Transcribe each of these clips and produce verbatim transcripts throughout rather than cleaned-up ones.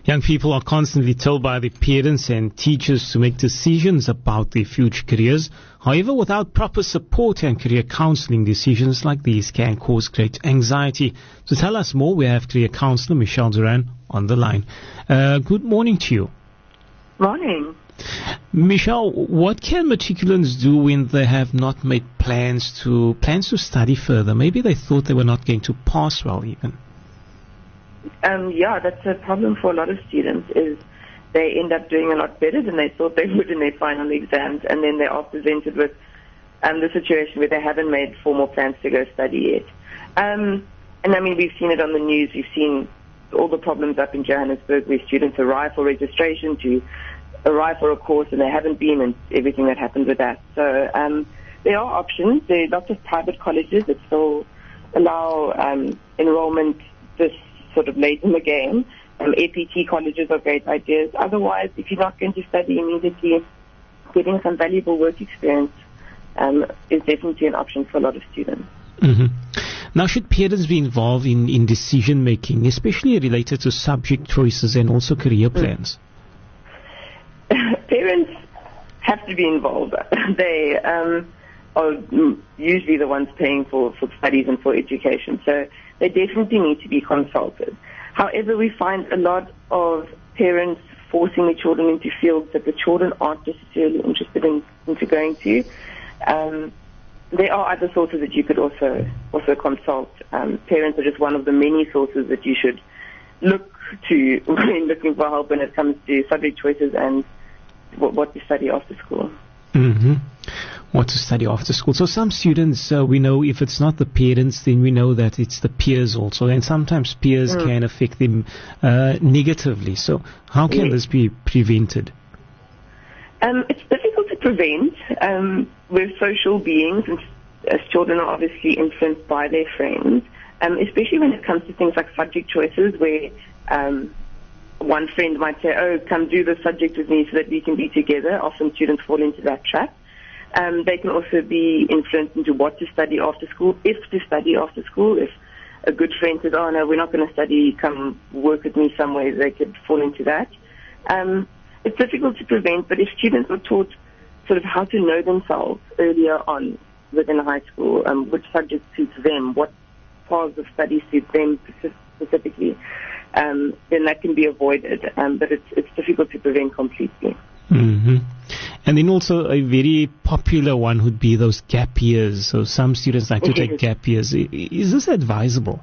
Young people are constantly told by their parents and teachers to make decisions about their future careers. However, without proper support and career counseling, decisions like these can cause great anxiety. To tell us more, we have career counselor Michelle Duran on the line. Uh, good morning to you. Morning. Michelle, what can matriculants do when they have not made plans to plans to study further? Maybe they thought they were not going to pass well even. Um, yeah, that's a problem for a lot of students, is they end up doing a lot better than they thought they would in their final exams, and then they are presented with um, the situation where they haven't made formal plans to go study yet. Um, and I mean, we've seen it on the news. We've seen all the problems up in Johannesburg where students arrive for registration to arrive for a course and they haven't been, and everything that happens with that. So um, there are options. There are lots of private colleges that still allow um, enrollment this sort of late in the game. Um, A P T colleges are great ideas. Otherwise, if you're not going to study immediately, getting some valuable work experience um, is definitely an option for a lot of students. Mm-hmm. Now, should parents be involved in, in decision making, especially related to subject choices and also career plans? Parents have to be involved. They um, are usually the ones paying for, for studies and for education, so they definitely need to be consulted. However, we find a lot of parents forcing their children into fields that the children aren't necessarily interested in into going to. Um, there are other sources that you could also also consult. Um, parents are just one of the many sources that you should look to when looking for help when it comes to subject choices and what, what to study after school. Mm-hmm. What to study after school. So some students, uh, we know if it's not the parents, then we know that it's the peers also. And sometimes peers mm. can affect them uh, negatively. So how can yes. this be prevented? Um, it's difficult to prevent. Um, we're social beings, and as children are obviously influenced by their friends, um, especially when it comes to things like subject choices, where um, one friend might say, oh, come do the subject with me so that we can be together. Often students fall into that trap. Um, they can also be influenced into what to study after school, if to study after school. If a good friend says, oh, no, we're not going to study, come work with me somewhere, they could fall into that. Um, it's difficult to prevent, but if students are taught sort of how to know themselves earlier on within high school, um, which subjects suit them, what paths of study suit them specifically, um, then that can be avoided. Um, but it's, it's difficult to prevent completely. Mm-hmm. And then also a very popular one would be those gap years. So some students like to take gap years. Is this advisable?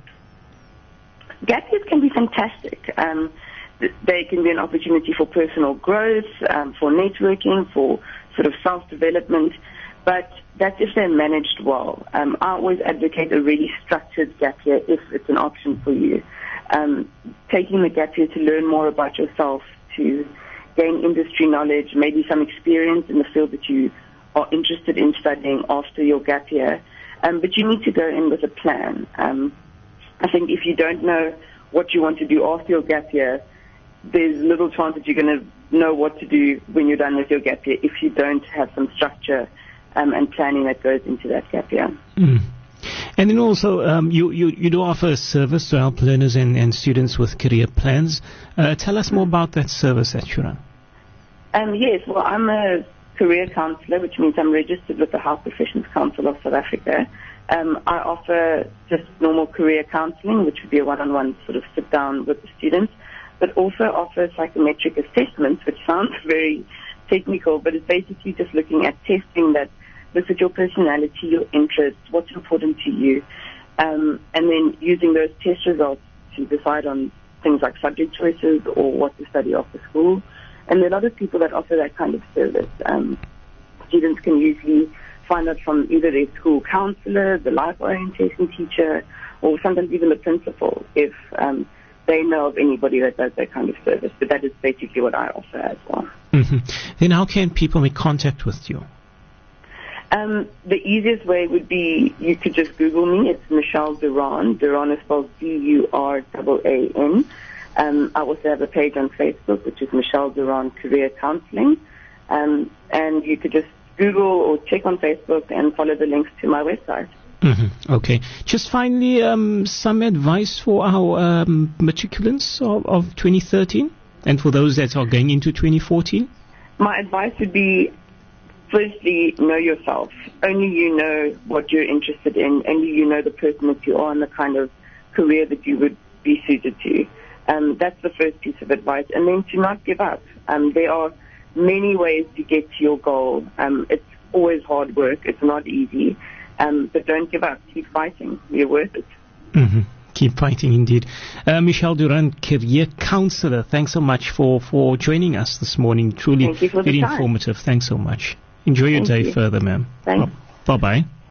Gap years can be fantastic. Um, they can be an opportunity for personal growth, um, for networking, for sort of self-development. But that's if they're managed well. Um, I always advocate a really structured gap year if it's an option for you. Um, taking the gap year to learn more about yourself, to gain industry knowledge, maybe some experience in the field that you are interested in studying after your gap year. Um, but you need to go in with a plan. Um, I think if you don't know what you want to do after your gap year, there's little chance that you're going to know what to do when you're done with your gap year if you don't have some structure um, and planning that goes into that gap year. Mm. And then also, um, you, you, you do offer a service to help learners and, and students with career plans. Uh, tell us more about that service at Shuran. Um, yes, well, I'm a career counsellor, which means I'm registered with the Health Professions Council of South Africa. Um, I offer just normal career counselling, which would be a one-on-one sort of sit-down with the students, but also offer psychometric assessments, which sounds very technical, but it's basically just looking at testing that looks at your personality, your interests, what's important to you, um, and then using those test results to decide on things like subject choices or what to study after school. And there are a lot of people that offer that kind of service. Um, students can usually find out from either their school counselor, the life orientation teacher, or sometimes even the principal if um, they know of anybody that does that kind of service. But that is basically what I offer as well. Mm-hmm. Then how can people make contact with you? Um, the easiest way would be you could just Google me. It's Michelle Duran. Duran is spelled D U R A A N. Um, I also have a page on Facebook, which is Michelle Duran Career Counseling. Um, and you could just Google or check on Facebook and follow the links to my website. Mm-hmm. Okay. Just finally, um, some advice for our um, matriculants of, of twenty thirteen? And for those that are going into twenty fourteen? My advice would be, firstly, know yourself. Only you know what you're interested in. Only you know the person that you are and the kind of career that you would be suited to. Um, that's the first piece of advice. And then to not give up. Um, there are many ways to get to your goal. Um, it's always hard work. It's not easy. Um, but don't give up. Keep fighting. You're worth it. Mm-hmm. Keep fighting, indeed. Uh, Michelle Durant, career counselor, thanks so much for, for joining us this morning. Truly very informative. Thanks so much. Enjoy your Thank day you. further, ma'am. Thanks. Bye-bye.